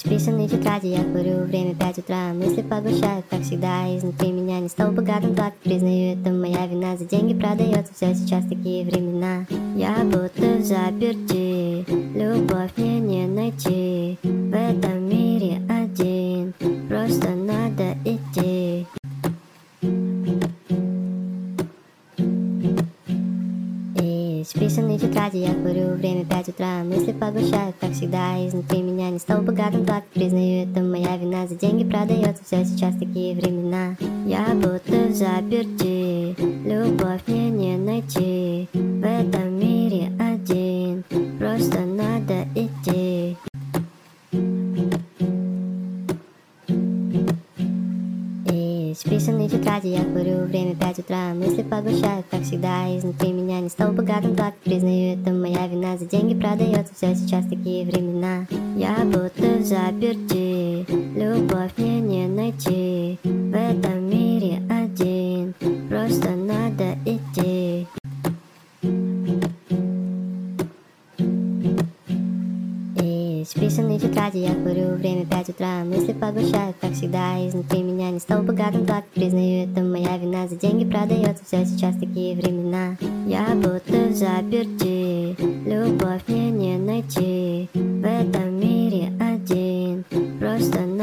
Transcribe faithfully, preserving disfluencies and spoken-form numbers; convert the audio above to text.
Списанные тетради, я курю, время пять утра. Мысли поглощают, как всегда, изнутри меня не стал богатым плат. Признаю, это моя вина, за деньги продается все сейчас такие времена. Я будто в заперти, любовь мне не найти. В этом мире один, просто надо идти. Списанные тетради, я курю, время пять утра. Мысли поглощают, как всегда, изнутри меня не стал богатым плат. Признаю, это моя вина, за деньги продается все сейчас такие времена. Я будто в заперти, любовь мне не найти. В этом мире один, просто надо идти. Списанные тетради, я курю, время пять утра. Мысли поглощают, как всегда, изнутри меня не стал богатым плат. Признаю, это моя вина, за деньги продается все сейчас такие времена. Я будто в заперти, любовь мне не найти. В этом мире один, просто надо идти. Списанные тетради, я курю, время пять утра. Мысли поглощают, как всегда, изнутри меня не стал богатым плат. Признаю, это моя вина, за деньги продается все сейчас такие времена. Я будто в заперти, любовь мне не найти. В этом мире один, просто